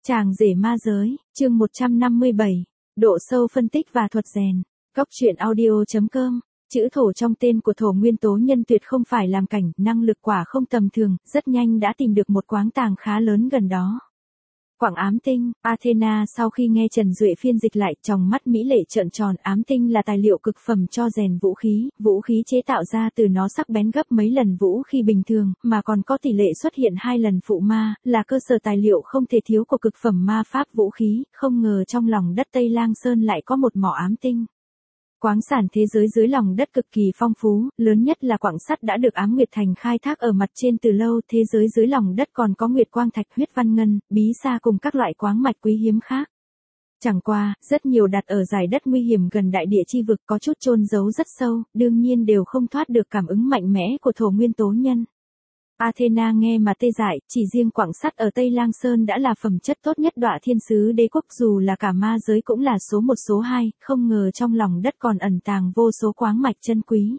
Chàng rể ma giới, chương 157, độ sâu phân tích và thuật rèn. Góc truyện audio.com. Chữ thổ trong tên của thổ nguyên tố nhân tuyệt không phải làm cảnh, năng lực quả không tầm thường, rất nhanh đã tìm được một quáng tàng khá lớn gần đó. Quặng ám tinh, Athena sau khi nghe Trần Duệ phiên dịch lại, tròng mắt mỹ lệ trợn tròn. Ám tinh là tài liệu cực phẩm cho rèn vũ khí chế tạo ra từ nó sắc bén gấp mấy lần vũ khí bình thường, mà còn có tỷ lệ xuất hiện 2 lần phụ ma, là cơ sở tài liệu không thể thiếu của cực phẩm ma pháp vũ khí. Không ngờ trong lòng đất Tây Lang Sơn lại có một mỏ ám tinh. Khoáng sản thế giới dưới lòng đất cực kỳ phong phú, lớn nhất là quặng sắt đã được Ám Nguyệt Thành khai thác ở mặt trên từ lâu. Thế giới dưới lòng đất còn có nguyệt quang thạch, huyết văn ngân, bí sa cùng các loại khoáng mạch quý hiếm khác. Chẳng qua, rất nhiều đặt ở dải đất nguy hiểm gần đại địa chi vực, có chút chôn giấu rất sâu, đương nhiên đều không thoát được cảm ứng mạnh mẽ của thổ nguyên tố nhân. Athena nghe mà tê dại, chỉ riêng quặng sắt ở Tây Lang Sơn đã là phẩm chất tốt nhất Đọa Thiên Sứ Đế quốc, dù là cả ma giới cũng là số 1 số 2, không ngờ trong lòng đất còn ẩn tàng vô số khoáng mạch chân quý.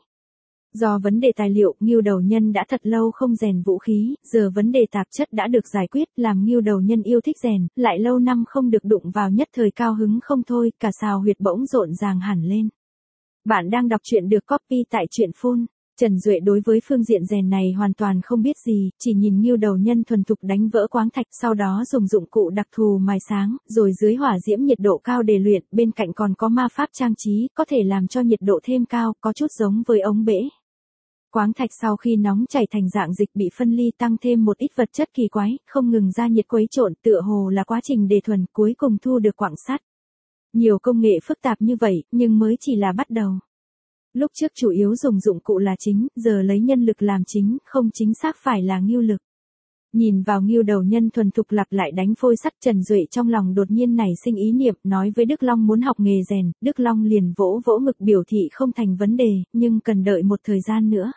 Do vấn đề tài liệu, Ngưu Đầu Nhân đã thật lâu không rèn vũ khí, giờ vấn đề tạp chất đã được giải quyết, làm Ngưu Đầu Nhân yêu thích rèn, lại lâu năm không được đụng vào nhất thời cao hứng không thôi, cả sào huyệt bỗng rộn ràng hẳn lên. Bạn đang đọc truyện được copy tại truyện Full. Trần Duệ đối với phương diện rèn này hoàn toàn không biết gì, chỉ nhìn Ngưu Đầu Nhân thuần thục đánh vỡ khoáng thạch, sau đó dùng dụng cụ đặc thù mài sáng, rồi dưới hỏa diễm nhiệt độ cao để luyện, bên cạnh còn có ma pháp trang trí, có thể làm cho nhiệt độ thêm cao, có chút giống với ống bể. Khoáng thạch sau khi nóng chảy thành dạng dịch bị phân ly, tăng thêm một ít vật chất kỳ quái, không ngừng ra nhiệt quấy trộn, tựa hồ là quá trình đề thuần, cuối cùng thu được quặng sắt. Nhiều công nghệ phức tạp như vậy, nhưng mới chỉ là bắt đầu. Lúc trước chủ yếu dùng dụng cụ là chính, giờ lấy nhân lực làm chính, không chính xác phải là ngưu lực. Nhìn vào Ngưu Đầu Nhân thuần thục lặp lại đánh phôi sắt, Trần Duệ trong lòng đột nhiên nảy sinh ý niệm, nói với Đức Long muốn học nghề rèn. Đức Long liền vỗ vỗ ngực biểu thị không thành vấn đề, nhưng cần đợi một thời gian nữa.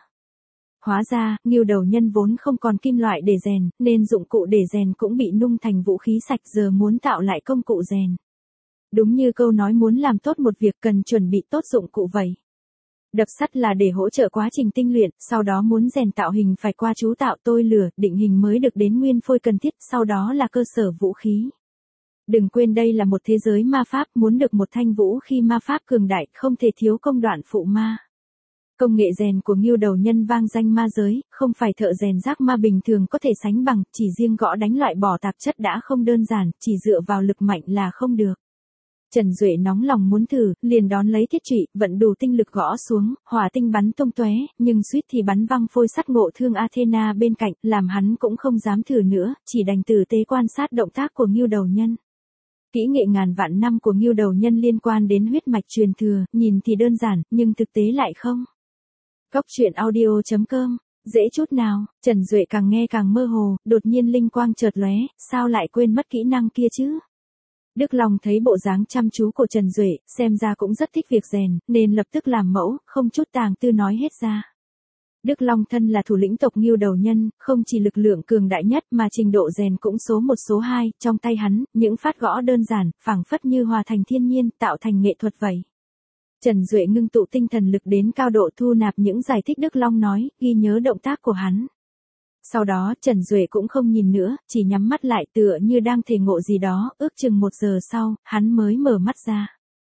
Hóa ra, Ngưu Đầu Nhân vốn không còn kim loại để rèn, nên dụng cụ để rèn cũng bị nung thành vũ khí sạch, giờ muốn tạo lại công cụ rèn. Đúng như câu nói muốn làm tốt một việc cần chuẩn bị tốt dụng cụ vậy. Đập sắt là để hỗ trợ quá trình tinh luyện, sau đó muốn rèn tạo hình phải qua chú tạo tôi lửa, định hình mới được đến nguyên phôi cần thiết, sau đó là cơ sở vũ khí. Đừng quên đây là một thế giới ma pháp, muốn được một thanh vũ khí ma pháp cường đại, không thể thiếu công đoạn phụ ma. Công nghệ rèn của Ngưu Đầu Nhân vang danh ma giới, không phải thợ rèn rác ma bình thường có thể sánh bằng, chỉ riêng gõ đánh loại bỏ tạp chất đã không đơn giản, chỉ dựa vào lực mạnh là không được. Trần Duệ nóng lòng muốn thử, liền đón lấy thiết trụy, vận đủ tinh lực gõ xuống, hỏa tinh bắn tung tóe, nhưng suýt thì bắn văng phôi sắt ngộ thương Athena bên cạnh, làm hắn cũng không dám thử nữa, chỉ đành tử tế quan sát động tác của Ngưu Đầu Nhân. Kỹ nghệ ngàn vạn năm của Ngưu Đầu Nhân liên quan đến huyết mạch truyền thừa, nhìn thì đơn giản, nhưng thực tế lại không. Góc truyện audio.com. Dễ chút nào, Trần Duệ càng nghe càng mơ hồ, đột nhiên linh quang chợt lóe, sao lại quên mất kỹ năng kia chứ? Đức Long thấy bộ dáng chăm chú của Trần Duệ, xem ra cũng rất thích việc rèn, nên lập tức làm mẫu, không chút tàng tư nói hết ra. Đức Long thân là thủ lĩnh tộc Ngưu Đầu Nhân, không chỉ lực lượng cường đại nhất mà trình độ rèn cũng số 1 số 2, trong tay hắn, những phát gõ đơn giản, phảng phất như hòa thành thiên nhiên, tạo thành nghệ thuật vậy. Trần Duệ ngưng tụ tinh thần lực đến cao độ thu nạp những giải thích Đức Long nói, ghi nhớ động tác của hắn. Sau đó, Trần Duệ cũng không nhìn nữa, chỉ nhắm mắt lại tựa như đang thể ngộ gì đó, ước chừng 1 giờ sau, hắn mới mở mắt ra.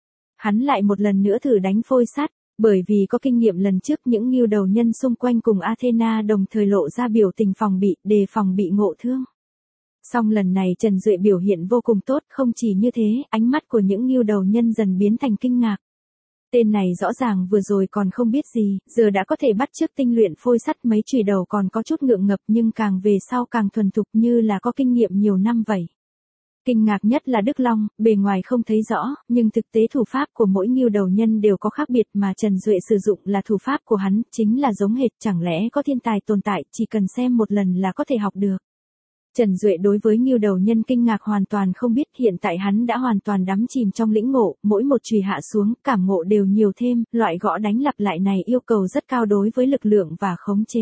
Hắn lại một lần nữa thử đánh phôi sắt, bởi vì có kinh nghiệm lần trước những Ngưu Đầu Nhân xung quanh cùng Athena đồng thời lộ ra biểu tình phòng bị, đề phòng bị ngộ thương. Song lần này Trần Duệ biểu hiện vô cùng tốt, không chỉ như thế, ánh mắt của những Ngưu Đầu Nhân dần biến thành kinh ngạc. Tên này rõ ràng vừa rồi còn không biết gì, giờ đã có thể bắt chước tinh luyện phôi sắt, mấy chùy đầu còn có chút ngượng ngập nhưng càng về sau càng thuần thục như là có kinh nghiệm nhiều năm vậy. Kinh ngạc nhất là Đức Long, bề ngoài không thấy rõ, nhưng thực tế thủ pháp của mỗi Ngưu Đầu Nhân đều có khác biệt mà Trần Duệ sử dụng là thủ pháp của hắn, chính là giống hệt, chẳng lẽ có thiên tài tồn tại, chỉ cần xem một lần là có thể học được. Trần Duệ đối với Ngưu Đầu Nhân kinh ngạc hoàn toàn không biết, hiện tại hắn đã hoàn toàn đắm chìm trong lĩnh ngộ, mỗi một chùy hạ xuống, cảm ngộ đều nhiều thêm, loại gõ đánh lặp lại này yêu cầu rất cao đối với lực lượng và khống chế.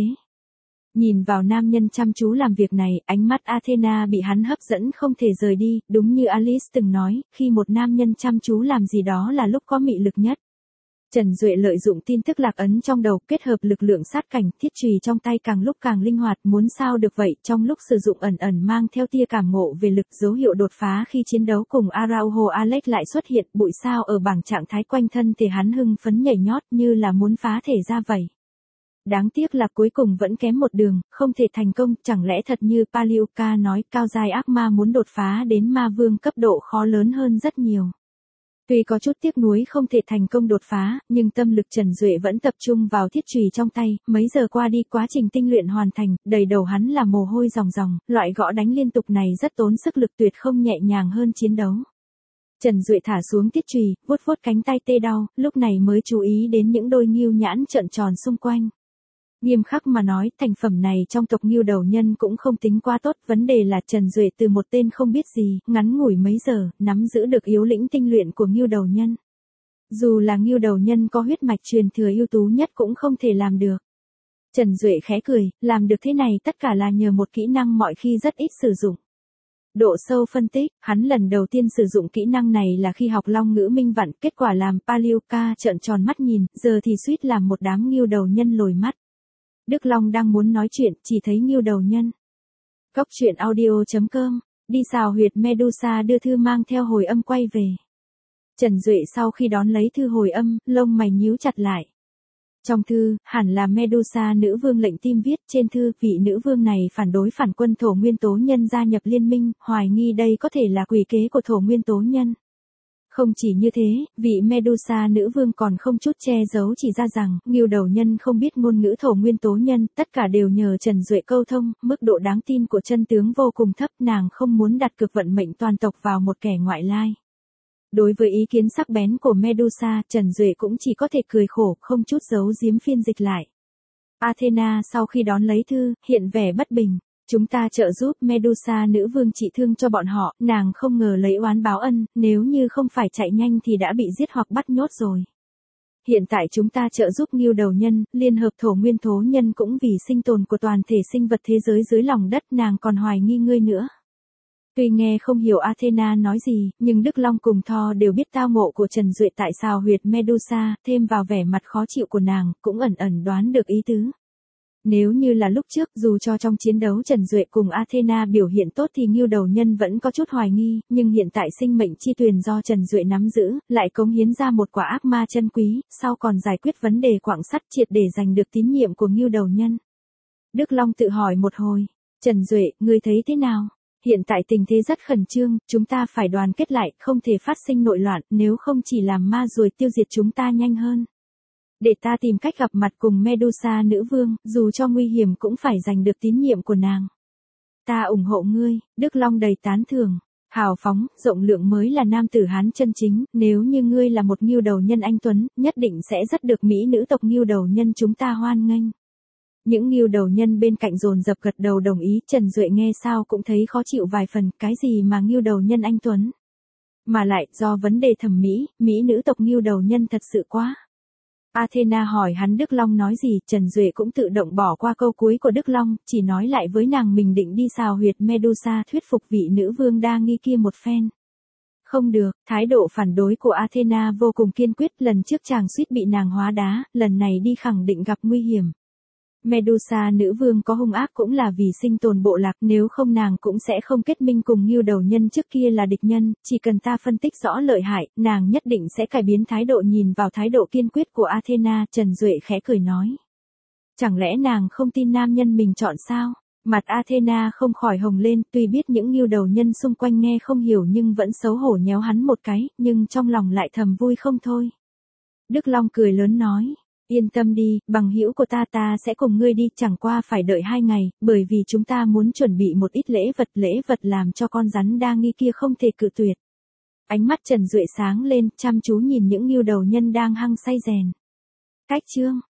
Nhìn vào nam nhân chăm chú làm việc này, ánh mắt Athena bị hắn hấp dẫn không thể rời đi, đúng như Alice từng nói, khi một nam nhân chăm chú làm gì đó là lúc có mị lực nhất. Trần Duệ lợi dụng tin tức lạc ấn trong đầu, kết hợp lực lượng sát cảnh, thiết chùy trong tay càng lúc càng linh hoạt, muốn sao được vậy, trong lúc sử dụng ẩn ẩn mang theo tia cảm ngộ về lực, dấu hiệu đột phá khi chiến đấu cùng Araujo Alex lại xuất hiện, bụi sao ở bảng trạng thái quanh thân thể hắn hưng phấn nhảy nhót như là muốn phá thể ra vậy. Đáng tiếc là cuối cùng vẫn kém một đường, không thể thành công, chẳng lẽ thật như Palioka nói, cao giai ác ma muốn đột phá đến ma vương cấp độ khó lớn hơn rất nhiều. Tuy có chút tiếc nuối không thể thành công đột phá, nhưng tâm lực Trần Duệ vẫn tập trung vào thiết chùy trong tay, mấy giờ qua đi quá trình tinh luyện hoàn thành, đầy đầu hắn là mồ hôi ròng ròng, loại gõ đánh liên tục này rất tốn sức lực, tuyệt không nhẹ nhàng hơn chiến đấu. Trần Duệ thả xuống thiết chùy, vuốt vuốt cánh tay tê đau, lúc này mới chú ý đến những đôi nghưu nhãn trợn tròn xung quanh. Nghiêm khắc mà nói, thành phẩm này trong tộc nghưu đầu nhân cũng không tính quá tốt, vấn đề là Trần Duệ từ một tên không biết gì, ngắn ngủi mấy giờ, nắm giữ được yếu lĩnh tinh luyện của nghưu đầu nhân. Dù là nghưu đầu nhân có huyết mạch truyền thừa ưu tú nhất cũng không thể làm được. Trần Duệ khẽ cười, làm được thế này tất cả là nhờ một kỹ năng mọi khi rất ít sử dụng. Độ sâu phân tích, hắn lần đầu tiên sử dụng kỹ năng này là khi học Long ngữ minh vặn, kết quả làm Palioka trợn tròn mắt nhìn, giờ thì suýt làm một đám nghưu đầu nhân lồi mắt. Đức Long đang muốn nói chuyện, chỉ thấy nghưu đầu nhân. Cóc truyện audio.com, đi xào huyệt Medusa đưa thư mang theo hồi âm quay về. Trần Duệ sau khi đón lấy thư hồi âm, lông mày nhíu chặt lại. Trong thư, hẳn là Medusa nữ vương lệnh tim viết, trên thư, vị nữ vương này phản đối phản quân thổ nguyên tố nhân gia nhập liên minh, hoài nghi đây có thể là quỷ kế của thổ nguyên tố nhân. Không chỉ như thế, vị Medusa nữ vương còn không chút che giấu chỉ ra rằng, nghưu đầu nhân không biết ngôn ngữ thổ nguyên tố nhân, tất cả đều nhờ Trần Duệ câu thông, mức độ đáng tin của chân tướng vô cùng thấp, nàng không muốn đặt cược vận mệnh toàn tộc vào một kẻ ngoại lai. Đối với ý kiến sắc bén của Medusa, Trần Duệ cũng chỉ có thể cười khổ, không chút giấu giếm phiên dịch lại. Athena sau khi đón lấy thư, hiện vẻ bất bình. Chúng ta trợ giúp Medusa nữ vương trị thương cho bọn họ, nàng không ngờ lấy oán báo ân, nếu như không phải chạy nhanh thì đã bị giết hoặc bắt nhốt rồi. Hiện tại chúng ta trợ giúp nghưu đầu nhân, liên hợp thổ nguyên tố nhân cũng vì sinh tồn của toàn thể sinh vật thế giới dưới lòng đất, nàng còn hoài nghi ngươi nữa. Tuy nghe không hiểu Athena nói gì, nhưng Đức Long cùng Thor đều biết tao ngộ của Trần Duệ tại sao huyệt Medusa, thêm vào vẻ mặt khó chịu của nàng, cũng ẩn ẩn đoán được ý tứ. Nếu như là lúc trước, dù cho trong chiến đấu Trần Duệ cùng Athena biểu hiện tốt thì nghưu đầu nhân vẫn có chút hoài nghi, nhưng hiện tại sinh mệnh chi tuyền do Trần Duệ nắm giữ, lại cống hiến ra một quả ác ma chân quý, sau còn giải quyết vấn đề quặng sắt triệt để giành được tín nhiệm của nghưu đầu nhân. Đức Long tự hỏi một hồi, Trần Duệ, ngươi thấy thế nào? Hiện tại tình thế rất khẩn trương, chúng ta phải đoàn kết lại, không thể phát sinh nội loạn, nếu không chỉ làm ma ruồi tiêu diệt chúng ta nhanh hơn. Để ta tìm cách gặp mặt cùng Medusa nữ vương, dù cho nguy hiểm cũng phải giành được tín nhiệm của nàng. Ta ủng hộ ngươi, Đức Long đầy tán thưởng. Hào phóng, rộng lượng mới là nam tử Hán chân chính, nếu như ngươi là một nghưu đầu nhân anh tuấn, nhất định sẽ rất được mỹ nữ tộc nghưu đầu nhân chúng ta hoan nghênh. Những nghưu đầu nhân bên cạnh dồn dập gật đầu đồng ý, Trần Duệ nghe sao cũng thấy khó chịu vài phần, cái gì mà nghưu đầu nhân anh tuấn. Mà lại, do vấn đề thẩm mỹ, mỹ nữ tộc nghưu đầu nhân thật sự quá. Athena hỏi hắn Đức Long nói gì, Trần Duệ cũng tự động bỏ qua câu cuối của Đức Long, chỉ nói lại với nàng mình định đi xào huyệt Medusa thuyết phục vị nữ vương đa nghi kia một phen. Không được, thái độ phản đối của Athena vô cùng kiên quyết, lần trước chàng suýt bị nàng hóa đá, lần này đi khẳng định gặp nguy hiểm. Medusa nữ vương có hung ác cũng là vì sinh tồn bộ lạc, nếu không nàng cũng sẽ không kết minh cùng nghưu đầu nhân trước kia là địch nhân, chỉ cần ta phân tích rõ lợi hại, nàng nhất định sẽ cải biến thái độ. Nhìn vào thái độ kiên quyết của Athena, Trần Duệ khẽ cười nói. Chẳng lẽ nàng không tin nam nhân mình chọn sao? Mặt Athena không khỏi hồng lên, tuy biết những nghưu đầu nhân xung quanh nghe không hiểu nhưng vẫn xấu hổ nhéo hắn một cái, nhưng trong lòng lại thầm vui không thôi. Đức Long cười lớn nói. Yên tâm đi, bằng hữu của ta sẽ cùng ngươi đi, chẳng qua phải đợi 2 ngày, bởi vì chúng ta muốn chuẩn bị một ít lễ vật làm cho con rắn đa nghi kia không thể cự tuyệt. Ánh mắt Trần Duệ sáng lên, chăm chú nhìn những nghưu đầu nhân đang hăng say rèn. Cách chương